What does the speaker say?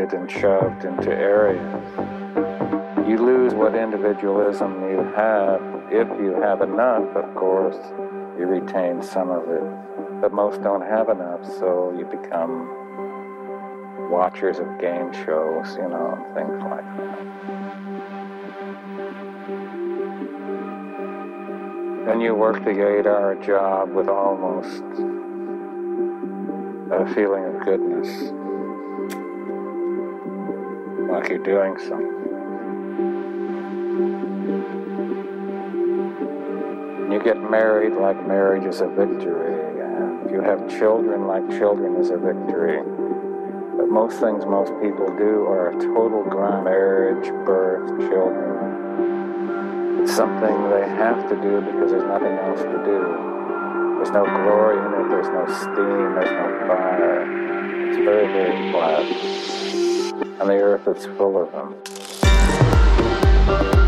separated and shoved into areas. You lose what individualism you have. If you have enough, of course, you retain some of it. But most don't have enough, so you become watchers of game shows, and things like that. Then you work the 8-hour job with almost a feeling of goodness, like you're doing something. You get married like marriage is a victory. If you have children like children is a victory. But most things most people do are a total grind. Marriage, birth, children. It's something they have to do because there's nothing else to do. There's no glory in it, there's no steam, there's no fire. It's very, very flat. And the earth is full of them.